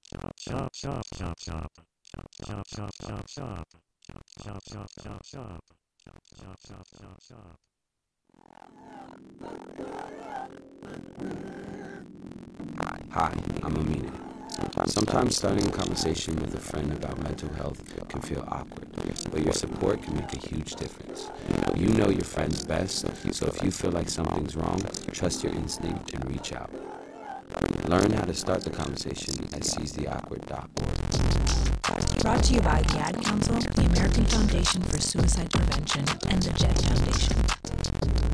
Hi, I'm Amina. Sometimes starting a conversation with a friend about mental health can feel awkward, but your support can make a huge difference. You know your friends best, so if you feel like something's wrong, trust your instinct and reach out. Learn how to start the conversation at seizetheawkward.org. Brought to you by the Ad Council, the American Foundation for Suicide Prevention, and the JET Foundation.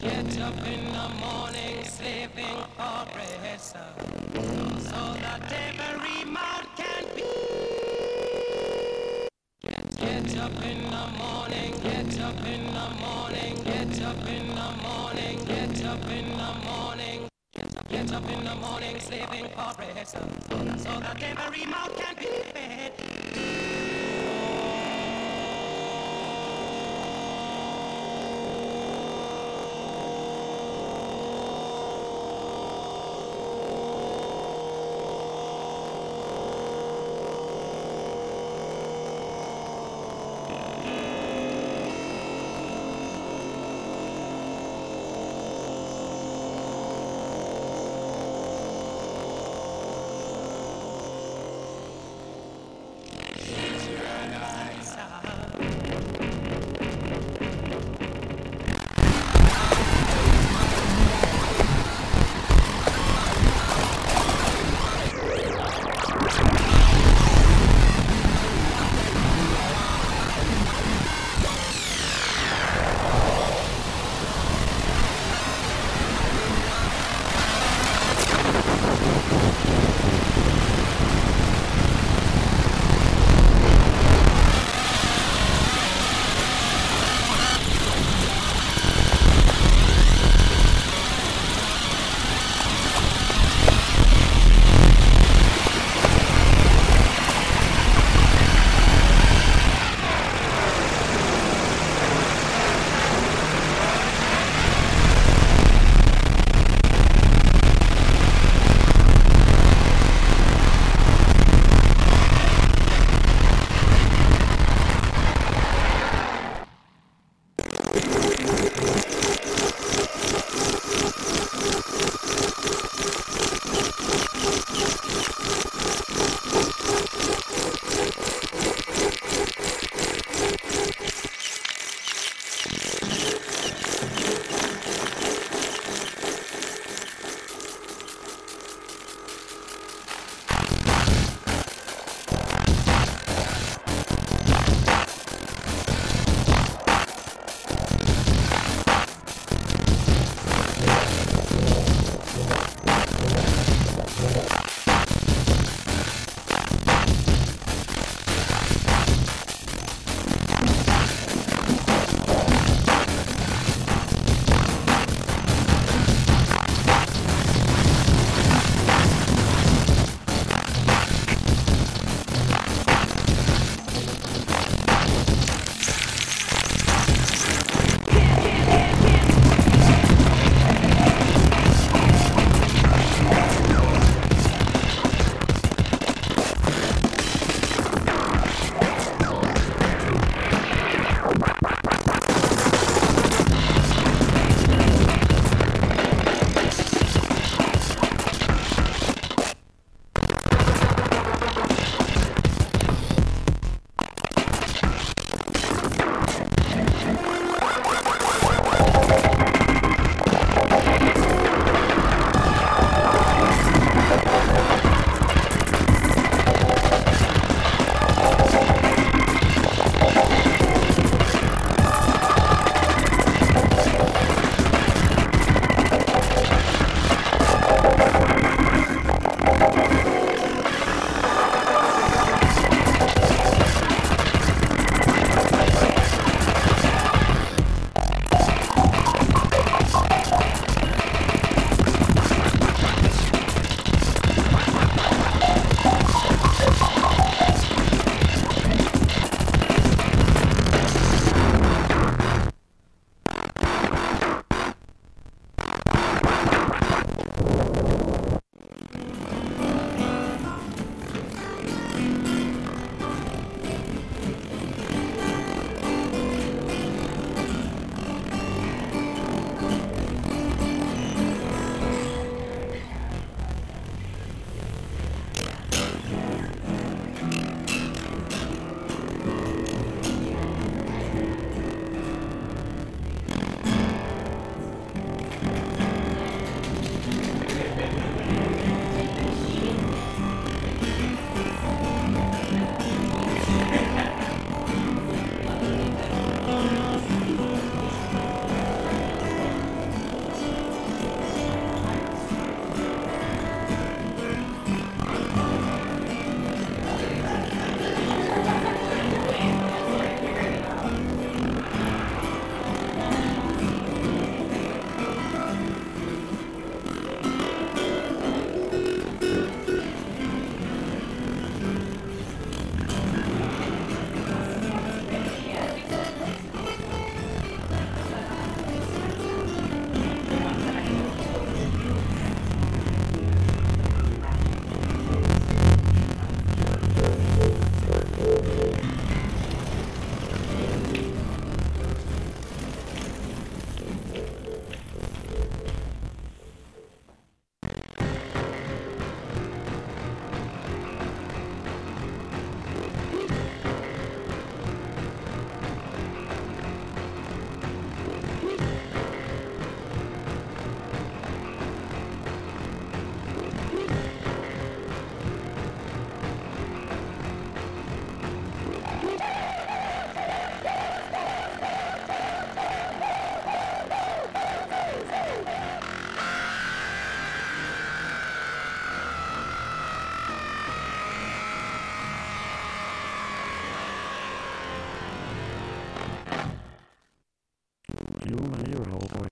Get up in the morning, sleeping for rest, so that every mouth can be. Get up in the morning, get up in the morning, get up in the morning, get up in the morning, get up in the morning, sleeping for rest, so that every mouth can be fed.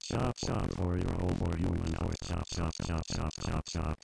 shop for your home or you want to shop.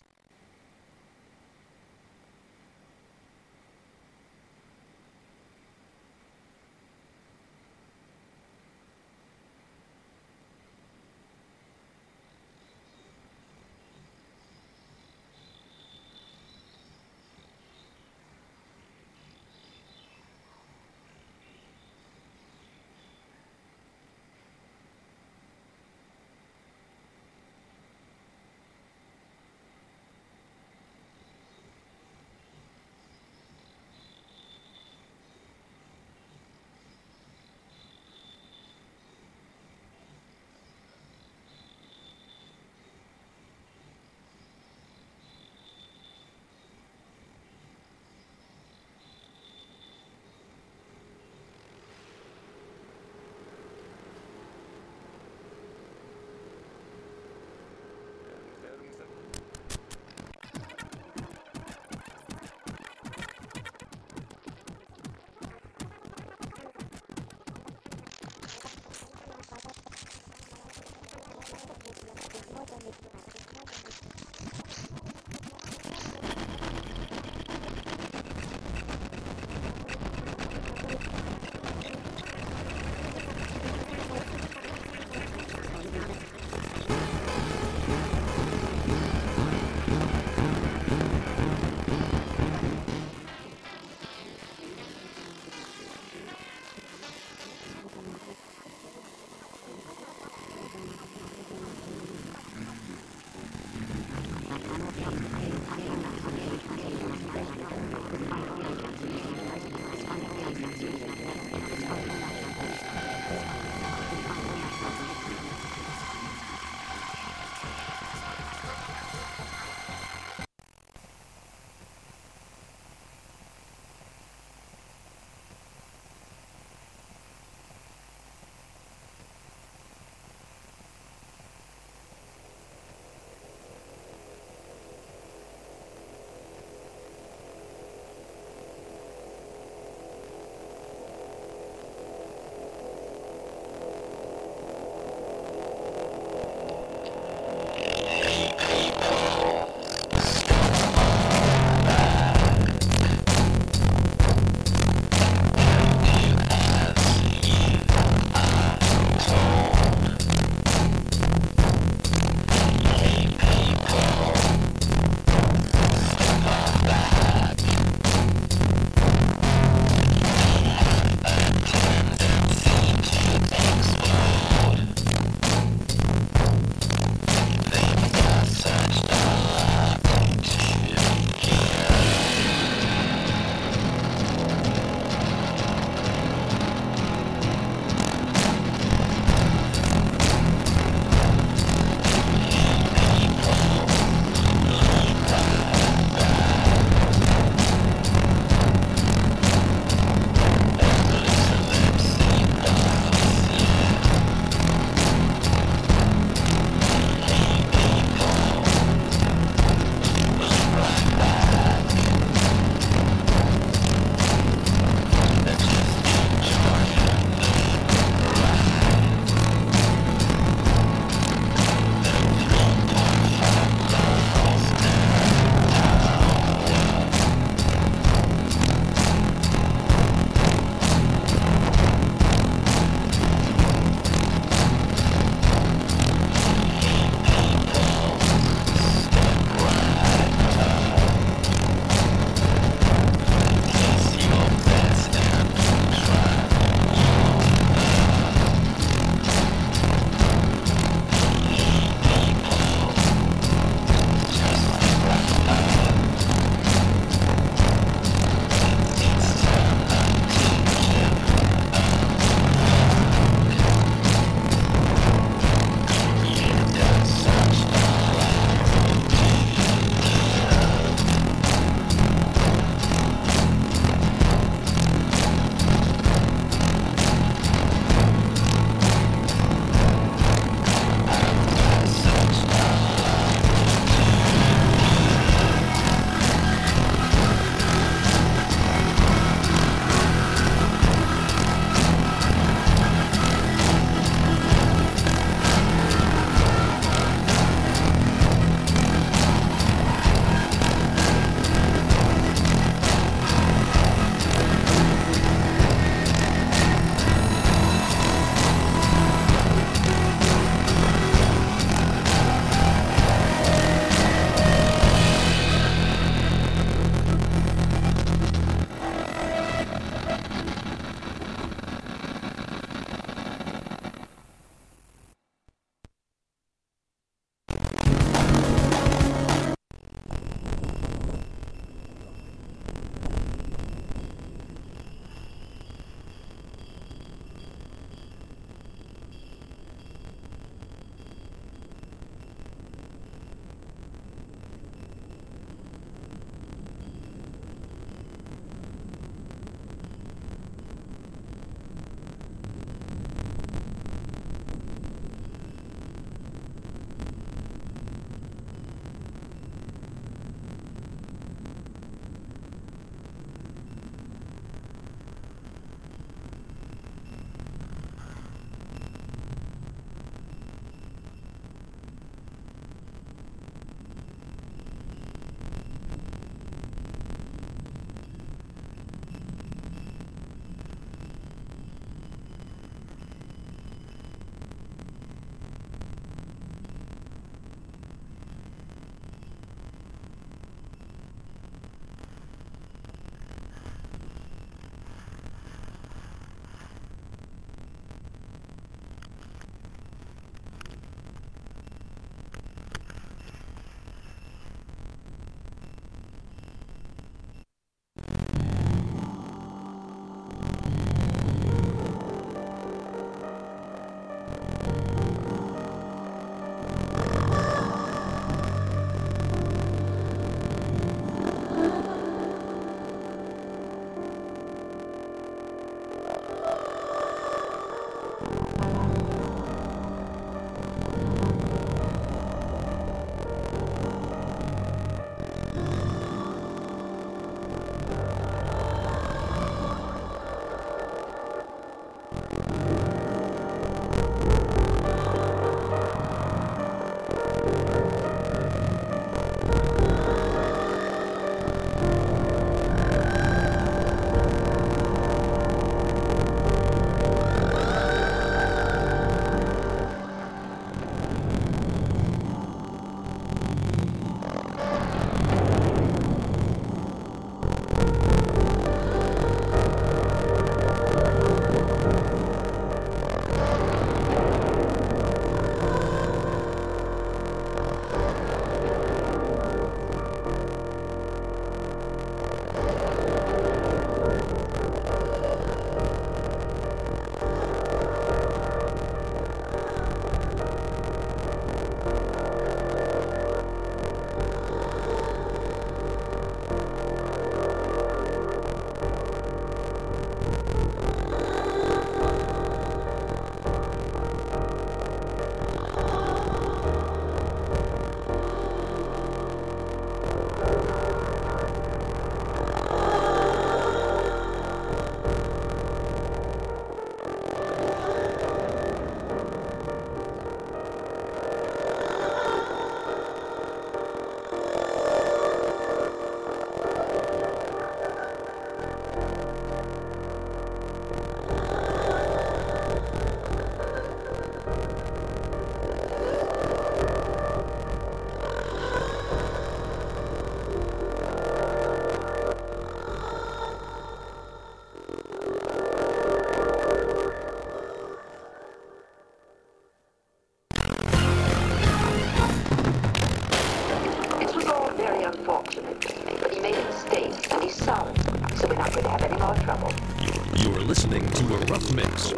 You're listening to a rough mix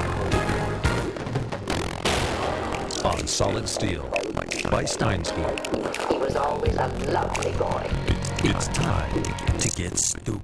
on Solid Steel by Steinski. He was always a lovely boy. It's time to get stupid.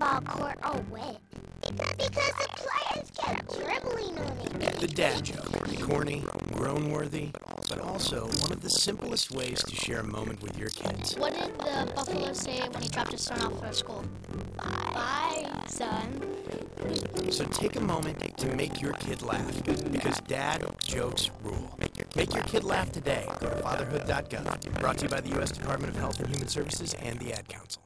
basketball court are wet? Because the players kept dribbling on it. The dad joke. Corny, groan-worthy, but also one of the simplest ways to share a moment with your kids. What did the buffalo say when he dropped his son off for school? Bye, son. So take a moment to make your kid laugh, because dad jokes rule. Make your kid laugh today. Go to fatherhood.gov. Brought to you by the U.S. Department of Health and Human Services and the Ad Council.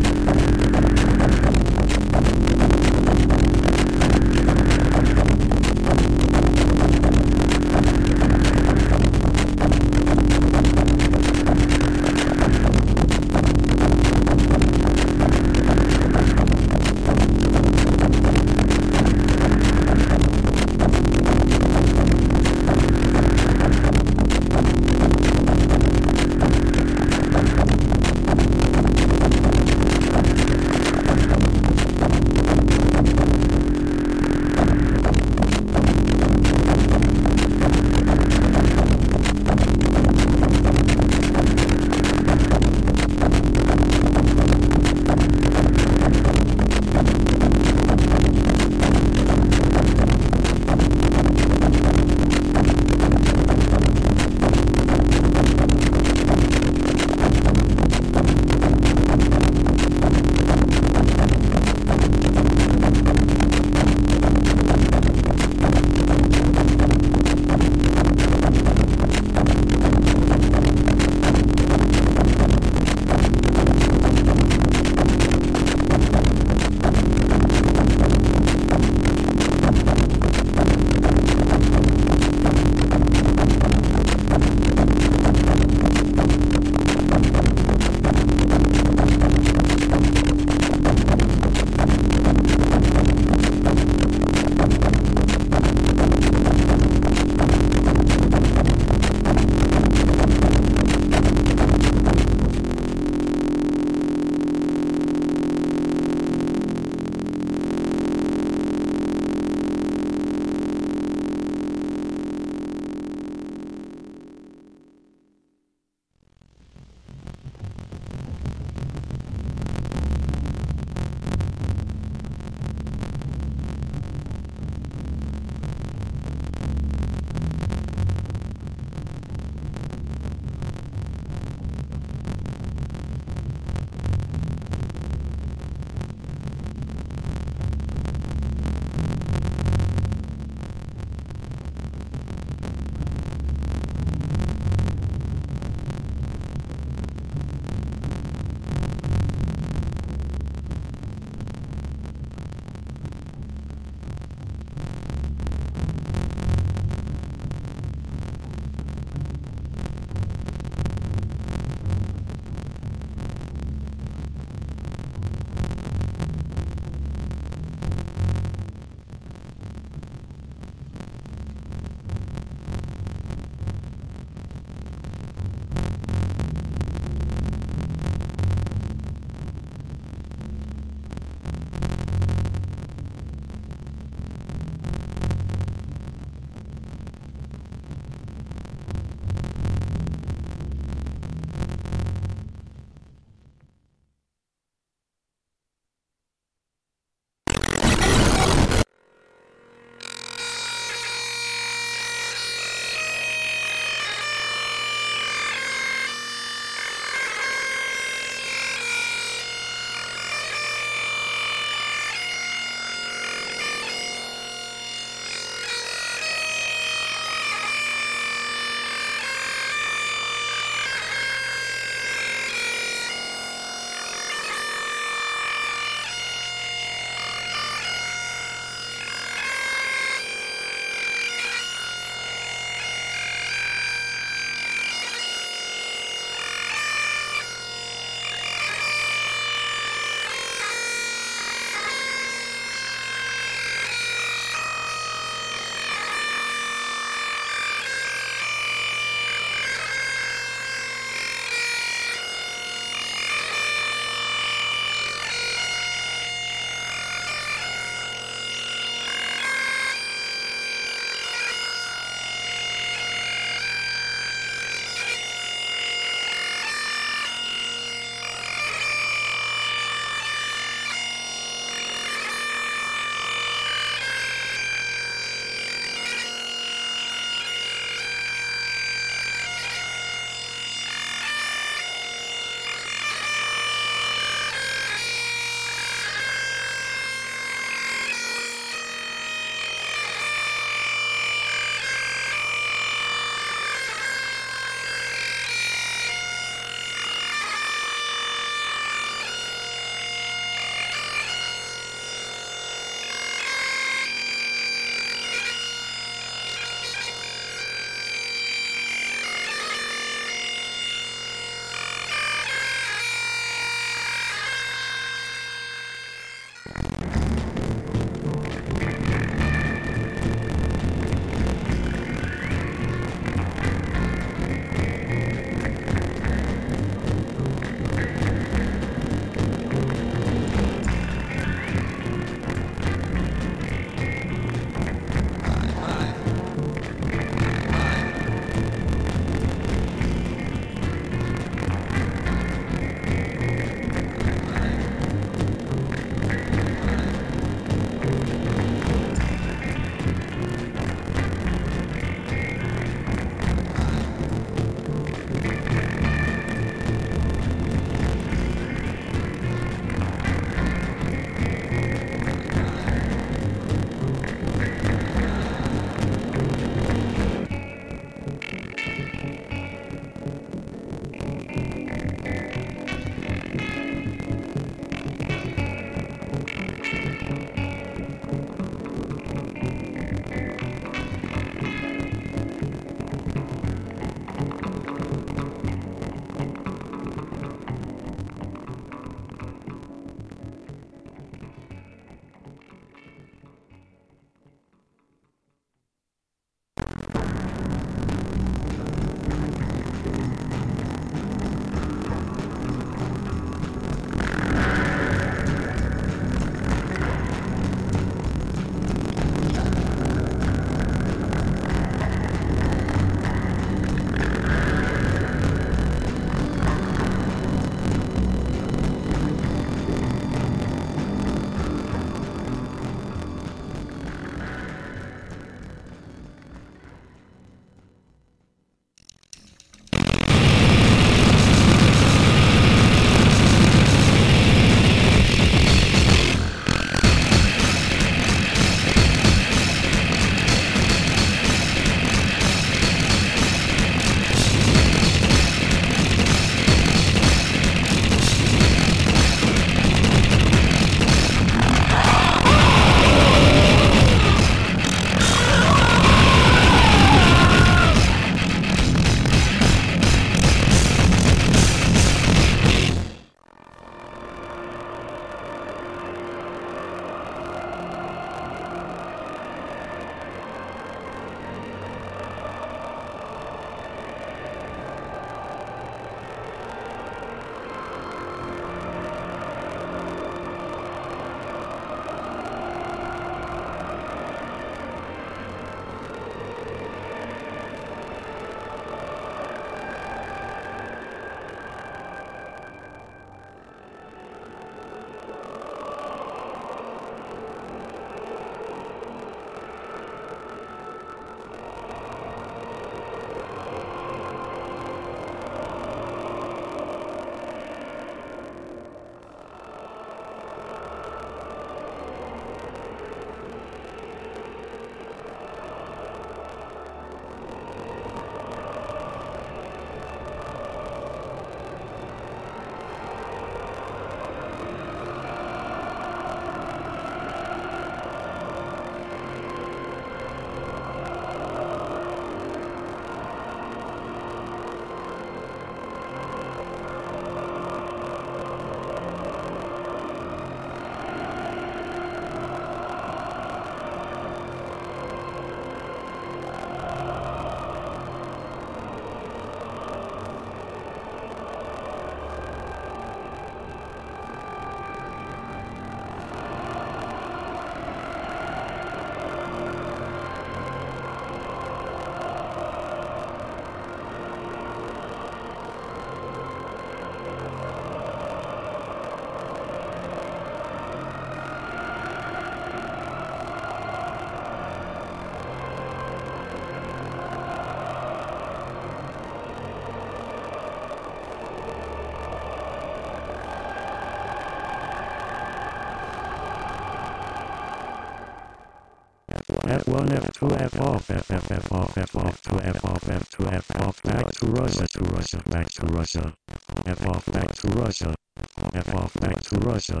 F1, F2, F off, F off, F off, to F off, F2, F off, back to Russia, back to Russia, F off, back to Russia, F off, back to Russia.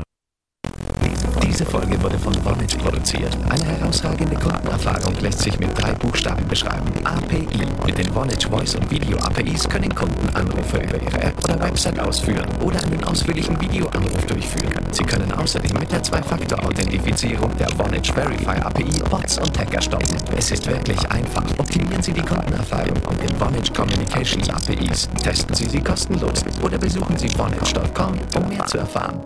Diese Folge wurde von Vonage produziert. Eine herausragende Kundenerfahrung lässt sich mit 3 Buchstaben beschreiben. API. Mit den Vonage Voice- und Video-APIs können Kunden Anrufe über ihre App oder Website ausführen oder einen ausführlichen Videoanruf durchführen. Sie können außerdem mit der 2-Faktor-Authentifizierung der Vonage Verify API Bots und Hacker stoppen. Es ist wirklich einfach. Optimieren Sie die Kundenerfahrung mit den Vonage Communications APIs. Testen Sie sie kostenlos oder besuchen Sie vonage.com, um mehr zu erfahren.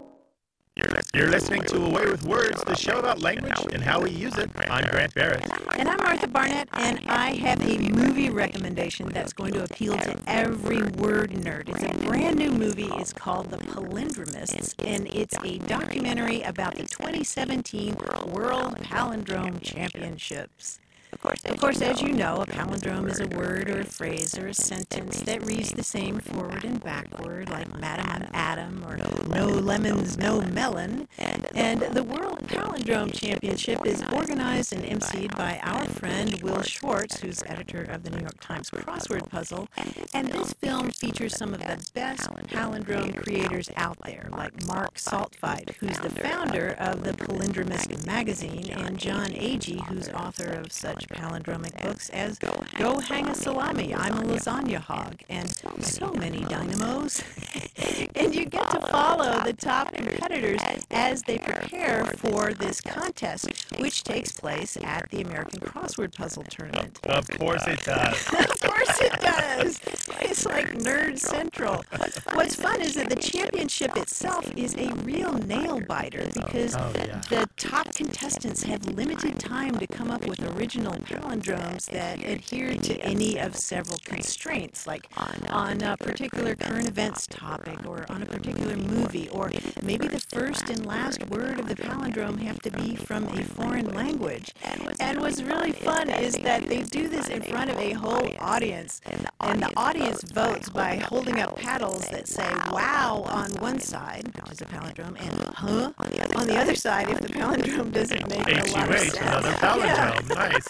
You're listening to Away with Words, the show about language and how we use it. I'm Grant Barrett. And I'm Martha Barnett, and I have a movie recommendation that's going to appeal to every word nerd. It's a brand new movie. It's called The Palindromists, and it's a documentary about the 2017 World Palindrome Championships. Of course, as you know, a palindrome is a word or a phrase or a sentence that reads the same forward and backward, like Madam and Adam, or no lemons, no melon. And the World Palindrome Championship is organized and emceed by our friend Will Schwartz, who's editor of the New York Times Crossword Puzzle. And this film features some of the best palindrome creators out there, like Mark Saltfight, who's the founder of the Palindromist magazine, and John Agee, who's author of such palindromic books as Go Hang a Salami, I'm a Lasagna Hog, and so many dynamos. And you get to follow the top competitors as they prepare for this contest, which takes place at the American Crossword Puzzle Tournament. Of course it does. Of course it does. It's like Nerd Central. What's fun is that the championship itself is a real nail-biter because the top contestants have limited time to come up with original palindromes that adhere to any of several constraints, like on a particular current events topic or on a particular movie, or maybe the first and last word of the palindrome have to be from a foreign language. And what's really fun is that they do this in front of a whole audience, and the audience votes by holding up paddles that say wow on one side, which is a palindrome, and huh on the other side if the palindrome doesn't make a lot of sense. Another palindrome. Nice.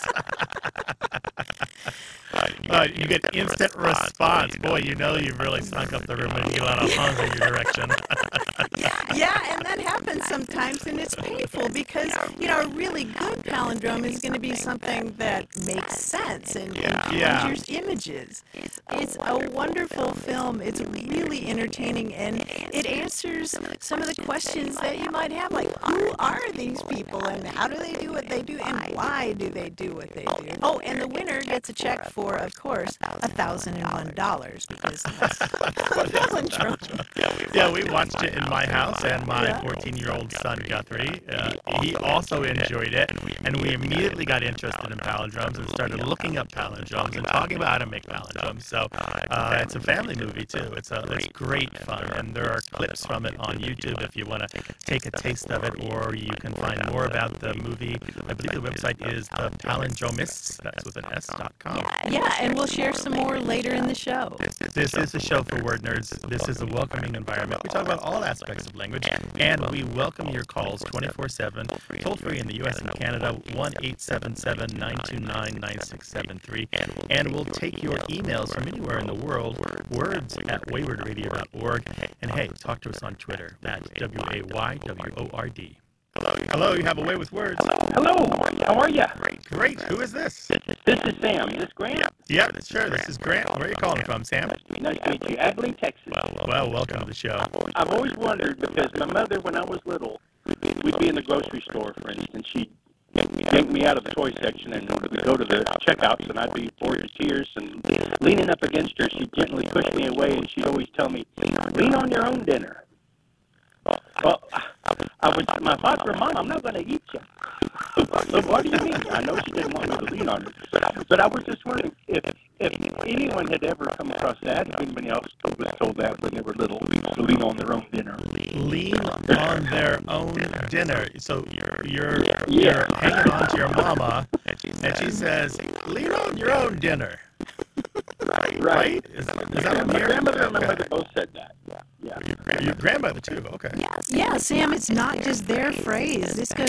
You get instant response. Boy, you know you've really stunk up the room when you get a lot of huns in your direction. Yeah, and that happens sometimes, and it's painful because, you know, a really good palindrome is going to be something that makes sense and conjures images. It's a wonderful film. It's really entertaining, and it answers some of the questions that you might have, like, who are these people, and how do they do what they do, and why do they do what they do? Oh, and the winner gets a check for, of course, $1,001, because that's a palindrome. Yeah, we watched it in my house, and my 14-year-old son, Guthrie, he also enjoyed it, and we immediately got interested in palindromes and started looking up palindromes and talking about how to make palindromes. So it's a family movie, too. It's great fun, and there are clips from it on YouTube if you want to take a taste of it, or you can find more about the movie. I believe the website is The Palindromists, that's with an S.com. Yeah, and we'll share some more later in the show. This is a show for word nerds. This is a welcoming environment. We talk about all aspects of language, and we welcome your calls 24/7, toll free in the U.S. and Canada, 1-877-929-9673. And we'll take your emails from anywhere in the world, words@waywordradio.org. And hey, talk to us on Twitter at WAYWORD. Hello, you have a way with words. Hello, how are you? Great. Who is this? This is Sam. Is this Grant? Yeah, sure. This is Grant. Where are you calling from, Sam? Nice to meet you. Abilene, Texas. Well, welcome to the show. I've always wondered, because my mother, when I was little, we'd be in the grocery store, for instance. She'd yank me out of the toy section, and we'd go to the checkouts, and I'd be pouring tears, and leaning up against her, she'd gently push me away, and she'd always tell me, lean on your own dinner. Well, I would, my father and Mom, I'm not going to eat you. So what do you mean? I know she didn't want me to lean on her. But I was just wondering if anyone had ever come across that, if anybody else was told that when they were little, to lean on their own dinner. Lean on their own dinner. So you're hanging on to your mama, and she says, lean on your own dinner. Right? Is that what My grandmother and my mother both said that. Yeah. Your grandmother too, okay. Yeah, Sam, it's not just their phrase. This goes